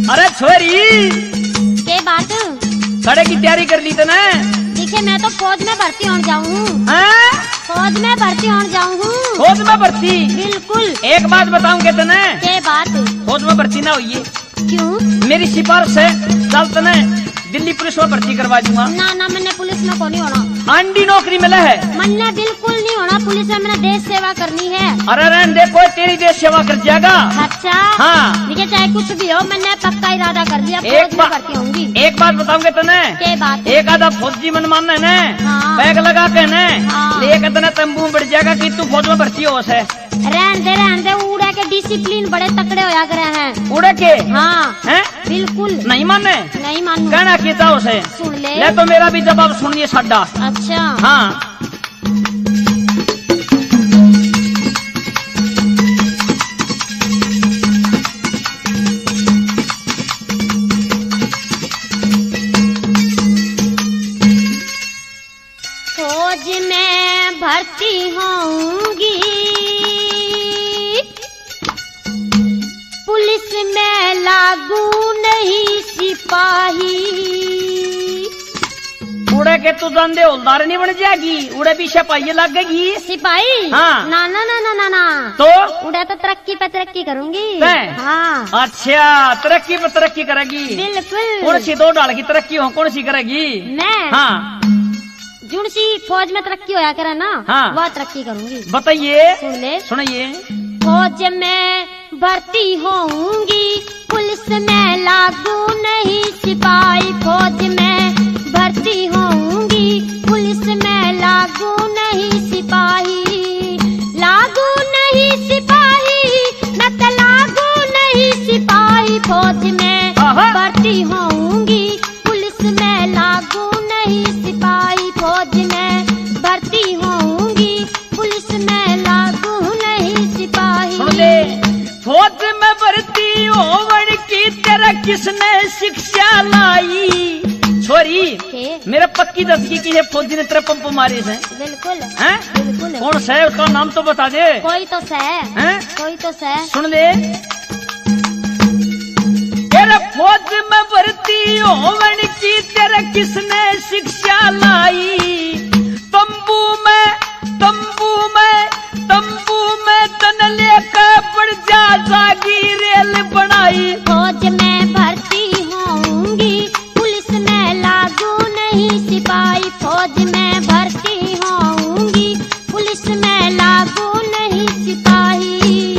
अरे छोरी के बात खड़े की तैयारी कर ली तने? देखिए मैं तो फौज में भर्ती होने जाऊँ। फौज में भर्ती होने जाऊँ। फौज में भर्ती? बिल्कुल। एक बात बताऊंगे तने? के बात? फौज में भर्ती ना होइए। क्यों? मेरी सिफारिश है, चल तने दिल्ली पुलिस में भर्ती करवा दूंगा। ना ना मैंने पुलिस में को नहीं होना। अंडी नौकरी मिला है। मैंने बिल्कुल नहीं होना पुलिस में, मैंने देश सेवा करनी है। अरे रहने दे, कोई तेरी देश सेवा कर जाएगा। अच्छा हाँ देखिए चाहे कुछ भी हो, मैंने पक्का इरादा कर लिया, एक फौज में भर्ती होंगी। एक बात बताऊंगे तने? के बात? एक आधा फौजी मन मानना है न, हाँ। बैग लगा के न हाँ। लेके तने तंबू में बढ़ जाएगा कि तू फौज में भर्ती हो से। रहने दे उड़ा के डिसिप्लिन बड़े तकड़े होया करे हैं। उड़े के? हाँ हैं? बिल्कुल नहीं माने? नहीं मानू। कहना कहता उसे सुन ले। ले तो मेरा भी जवाब सुनिए साडा। अच्छा हाँ फौज में भर्ती होंगी, पुलिस में लागू नहीं सिपाही। उड़े के तू दंदे हौलदार नहीं बन जाएगी, उड़े भी सिपाही लगेगी। सिपाही? हाँ। ना ना ना ना ना ना तो उड़ा तो तरक्की पे तरक्की करूंगी। मैं? हाँ अच्छा तरक्की पर तरक्की करेगी। बिल्कुल। कौन सी दो डाल की तरक्की हो, कौन सी करेगी? मैं? हाँ जुड़ सी फौज में तरक्की होया करे ना, हाँ। वह तरक्की करूंगी। बताइए। सुन ले। सुनिए। फौज में भर्ती होंगी, पुलिस में लागू नहीं सिपाही। फौज में भर्ती होंगी, पुलिस में लागू नहीं सिपाही। लागू नहीं सिपाही, न तो लागू नहीं सिपाही। फौज में भर्ती होंगी, पुलिस में लागू नहीं सिपाही। फौज में भर्ती होंगी, पुलिस में लागू नहीं सिपाही। सुन ले, फौज में भर्ती होवन की तरह किसने शिक्षा लाई? छोरी मेरा पक्की दस की है फौजी ने तेरे पंप मारे से। बिल्कुल हैं? बिल्कुल। कौन सा है उसका नाम तो बता दे। कोई तो सह हैं? कोई तो सह। सुन ले, तेरे फौज में भर्ती होवन की तेरे किसने शिक्षा लाई? तंबू में तन लेकर बढ़ जा जागी रेल बनाई। फौज में भर्ती होंगी, पुलिस में लागू नहीं सिपाही। फौज में भर्ती होंगी, पुलिस में लागू नहीं सिपाही।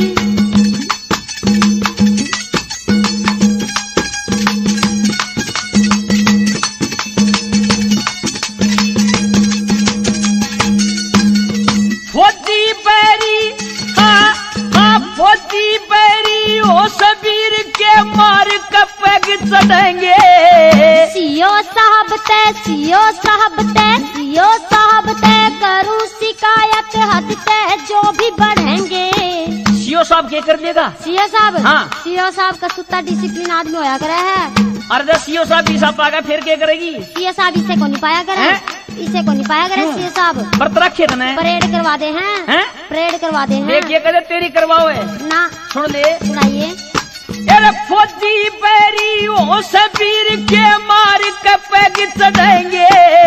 फौजी बैरी, हाँ फौजी बैरी हो सबीर के मार कपग चढ़ेंगे। सीओ साहब तय, सीओ साहब तय, सीओ साहब तय करूं शिकायत हद तय जो भी बढ़ेंगे। सीओ साहब क्या कर देगा? सीओ साहब? हाँ। सीओ साहब का सुत्ता डिसिप्लिन आदमी होया करे है। अरे सीओ साहब हिसाब पागा फिर क्या करेगी? सीओ साहब इसे को नहीं पाया करे, इसे को नहीं पाया करे। सीओ साहब बर्त रखे तने परेड करवा दे हैं, परेड करवा दे हैं। देखिए कदे तेरी करवाओ है ना। सुन ले, सुनाइए। अरे फौजी बैरी हो सबीर के मार कपग चढ़ेंगे।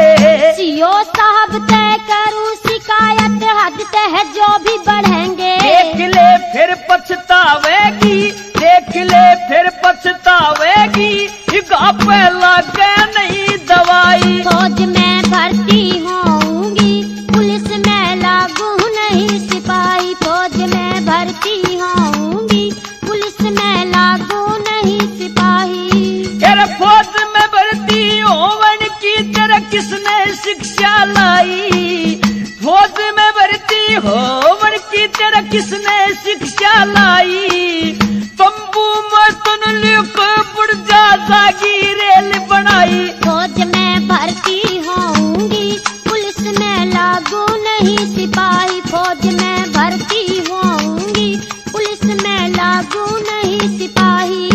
सीओ साहब तय करूं शिकायत हद तय जो भी बढ़ेंगे। देख ले फिर पछतावेगी, देख ले फिर पछतावेगी, पे लगे नहीं दवाई। फौज में भर्ती होंगी, पुलिस में लागू नहीं सिपाही। फौज में भर्ती होंगी, पुलिस में लागू नहीं सिपाही। अरे फौज में भर्ती होवन की तरह किसने शिक्षा लाई? फौज में भर्ती होवन की तरह किसने शिक्षा लाई? तंबू में तन लेकर बढ़ जा जागी रेल बनाई। फौज में भर्ती होंगी, पुलिस में लागू नहीं सिपाही। फौज में भर्ती होंगी, पुलिस में लागू नहीं सिपाही।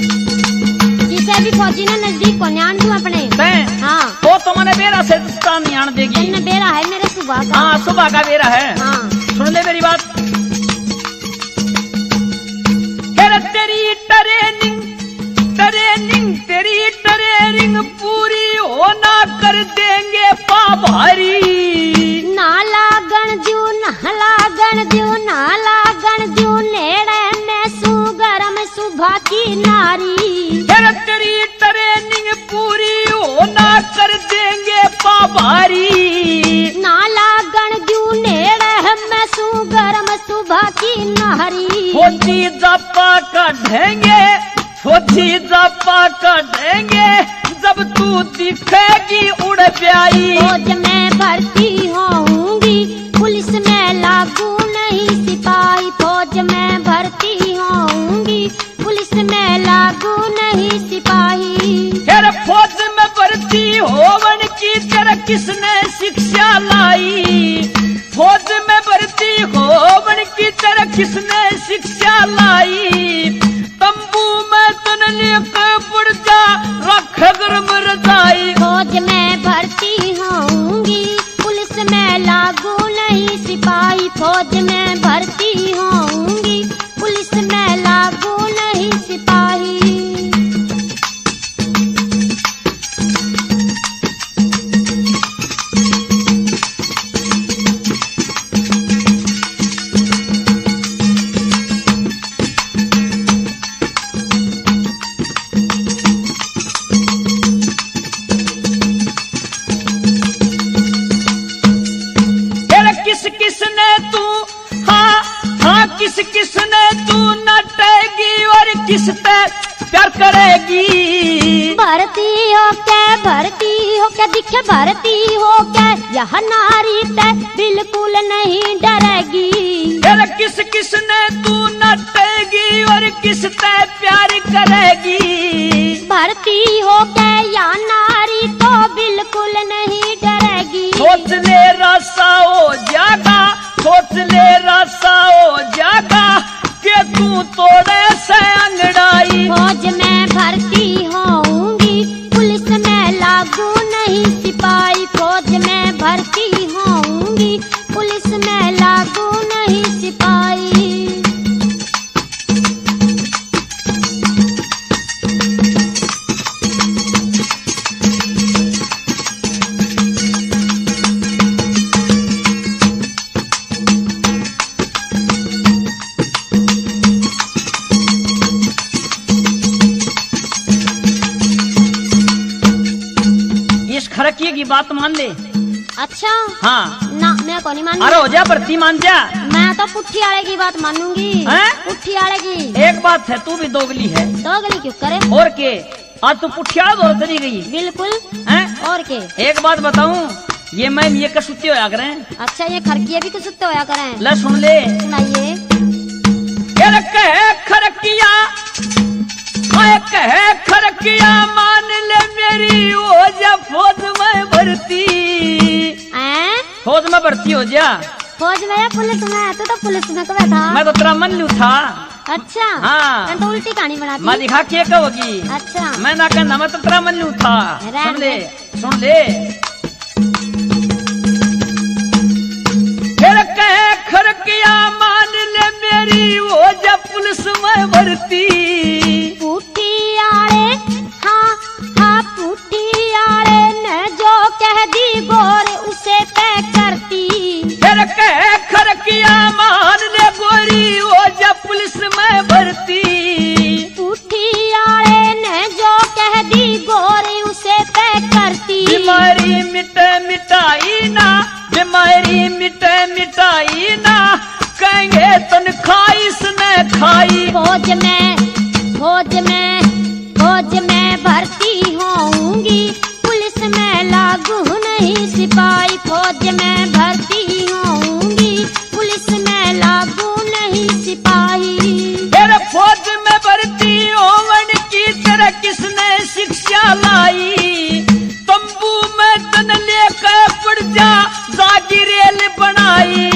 जिसे भी फौजी ने नजदीक को न्यान दूं अपने। हाँ। तो मैंने मेरा से नहीं आन देगी। दिन बेरा है मेरे सुबह का। हाँ सुबह का बेरा है। हाँ सुन ले मेरी बात। तेरी ट्रेनिंग पूरी होना कर देंगे पाभारी। नाला गण जू नेड़े में सू गरम सुबह की नारी। तेरी ट्रेनिंग पूरी होना कर देंगे पाभारी। नाला गण जू नेड़े में सू गरम सुबह की नारी। फौजी जापा काटेंगे जब तू दिखेगी उड़ प्याई। फौज में भर्ती होऊंगी पुलिस में लागू नहीं सिपाही। फौज में भर्ती होऊंगी पुलिस में लागू नहीं सिपाही। फिर फौज में भर्ती होवन की तरह किसने शिक्षा लाई। फौज में भर्ती होवन की तरह किसने शिक्षा लाई। तंबू में तन लेकर बुढ़ जा रख गर्म रजाई। फौज में भर्ती होऊंगी पुलिस में लागू नहीं सिपाही। फौज में भर्ती होऊंगी पुलिस में लागू नहीं सिपाही। किसने तू नटेगी और किस पे प्यार करेगी। भर्ती हो के दिखे भर्ती हो के यह नारी ते बिल्कुल नहीं डरेगी। किसने तू नटेगी और किस पे प्यार करेगी। भर्ती हो के यह नारी तो बिल्कुल नहीं डरेगी। सोच ले रासा हो जागा के तू तोड़े से अंगड़ाई। फौज में भर्ती होऊंगी पुलिस में लागू नहीं सिपाही। फौज में भर्ती होऊंगी पुलिस में लागू नहीं सिपाही। खरकिए की बात मान ले। अच्छा हाँ ना मैं को नहीं मानूंगी। अरे हो जा भर्ती मान जा। मैं तो पुट्ठी आले की बात मानूंगी। पुट्ठी आले की एक बात है, तू भी दोगली है। दोगली क्यों करे? और के आज तू पुठिया दौड़ चली गई। बिल्कुल है और के एक बात बताऊं, ये मैं ये कसुत्ते होया करें। अच्छा ये खरकिया भी कसुत्ते होया करें। ले सुन ले सुनाइए। खरकिया मान ले मेरी हो जा फौज में भर्ती। फौज में भर्ती हो जा। फौज में या पुलिस में? तू तो पुलिस में कब था? मैं तो तेरा मन लू था। अच्छा हाँ तो उल्टी कहानी बनाती। मैं दिखा के कहोगी। अच्छा मैं ना कहना, मैं तो तेरा मन लू था। सुन ले खरकिया मान ले मेरी हो जा पुलिस में भर्ती। पुट्ठी आले हाँ पुट्ठी आले ने जो कह दी गोरे उसे तय करती। खरकिया मान ले गोरी हो जा पुलिस में भर्ती। पुट्ठी आले ने जो कह दी गोरे उसे तय करती। बीमारी मिटाई ना कहेंगे तनख्वाह इसने खाई। फौज में भर्ती होऊंगी पुलिस में लागू नहीं सिपाही। फौज में भर्ती होऊंगी पुलिस में लागू नहीं सिपाही। फिर फौज में भर्ती होवन की तरह किसने शिक्षा लाई। तंबू में तन लेकर पड़ जा जागी रेल बनाई।